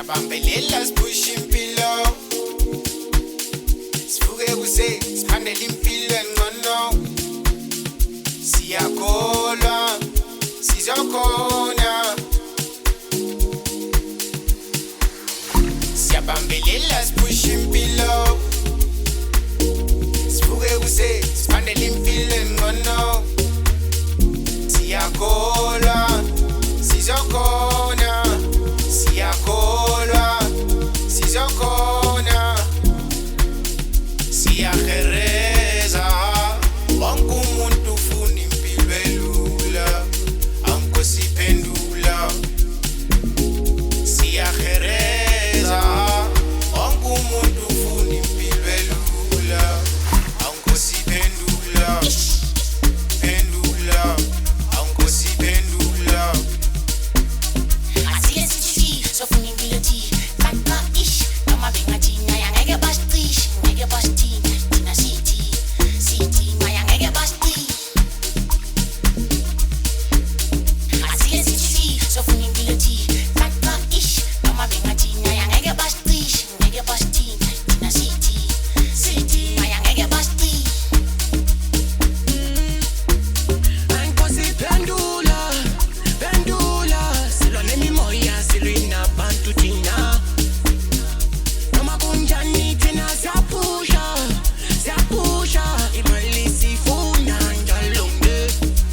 Siyabambelela sipusha impilo, sivuke kuse siphandele impilo engcono. Siyakholwa sizokhona, siyabambelela sipusha impilo, sivuke kuse siphandele impilo engcono. Siyakholwa sizokhona, siyakholwa sizokhona. Siyahereza wonke umuntu ufuna impilo elula, angikosiphendula. Siyahereza wonke umuntu ufuna impilo elula, angikosiphendula. Pendula, angikosiphendula. Asile sithi sofuna impilo thi kanqa ish noma bengathina yangeke basicishe ngeke basithina thina sithi maya ngeke basicishe. Asile sithi sofuna impilo thi kanqa ish noma bengathina yangeke basicishe ngeke basithina thina sithi maya ngeke basicishe. Angikosiphendula, pendula, silwa nemimoya silwina abantu thina. Noma kunjani thina siyapusha, imali sifuna njalo nje.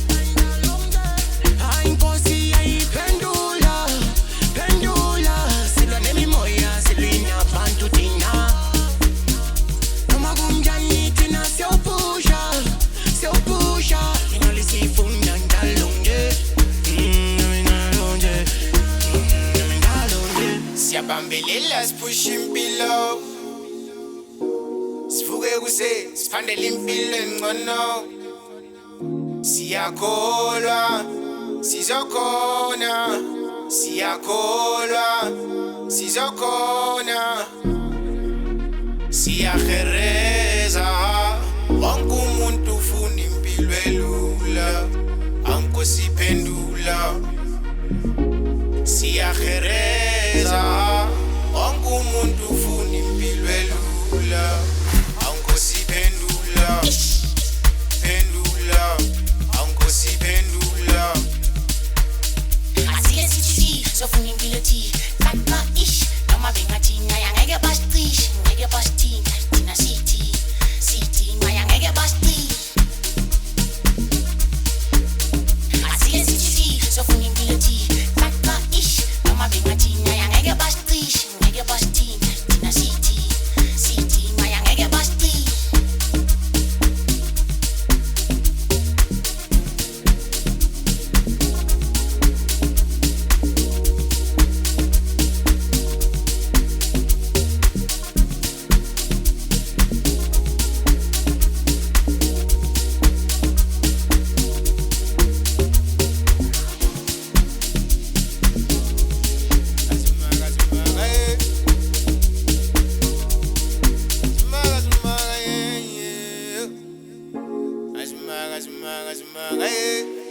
Hayi Nkosi yayiphendula, silwa nemimoya silwina abantu thina. Noma kunjani thina siyapusha, imali sifuna njalo nje. Siyabambelela sipusha impilo, sivuke kuse siphandele impilo engcono. Siyakholwa sizokhona, siyakholwa sizokhona. Siyahereza wonke umuntu ufuna impilo elula, angikosiphendula. Siyahereza wonke umuntu ufuna impilo elula, angikosiphendula. Pendula, angikosiphendula. Asile sithi sofuna impilo thi kanqa ish noma bengathina yangeke basicishe ngeke basithina thina sithi maya ngeke basicishe. Asile sithi sofuna impilo thi kanqa ish noma bengathina yangeke basicishe ngeke basithina thina sithi maya ngeke basicishe. Azimanga, azimanga, azimanga,